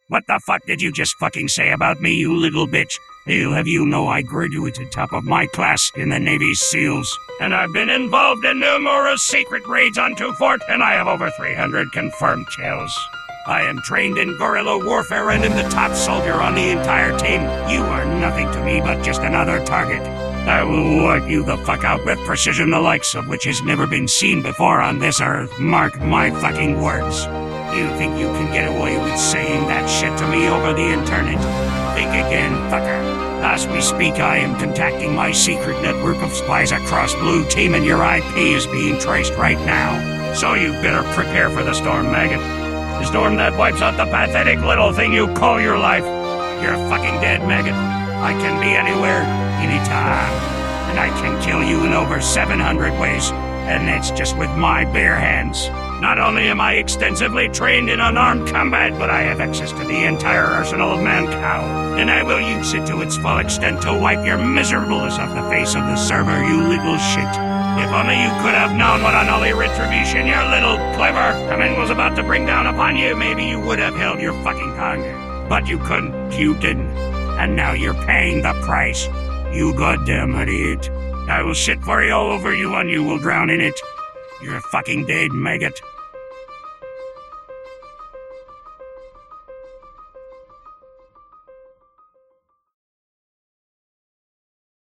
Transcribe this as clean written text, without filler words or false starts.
What the fuck did you just fucking say about me, you little bitch? I'll have you know I graduated top of my class in the Navy SEALs, and I've been involved in numerous secret raids onto Fort, and I have over 300 confirmed kills. I am trained in guerrilla warfare and am the top soldier on the entire team. You are nothing to me but just another target. I will wipe you the fuck out with precision the likes of which has never been seen before on this earth. Mark my fucking words. You think you can get away with saying that shit to me over the internet? Think again, fucker. As we speak, I am contacting my secret network of spies across Blue Team, and your IP is being traced right now. So you better prepare for the storm, maggot. The storm that wipes out the pathetic little thing you call your life. You're fucking dead, maggot. I can be anywhere, anytime. And I can kill you in over 700 ways. And that's just with my bare hands. Not only am I extensively trained in unarmed combat, but I have access to the entire arsenal of Mancow, and I will use it to its full extent to wipe your miserableness off the face of the server, you little shit. If only you could have known what unholy retribution your little clever command was about to bring down upon you, maybe you would have held your fucking tongue. But you couldn't, you didn't. And now you're paying the price. You goddamn idiot. I will shit for you all over you and you will drown in it. You're fucking dead, maggot.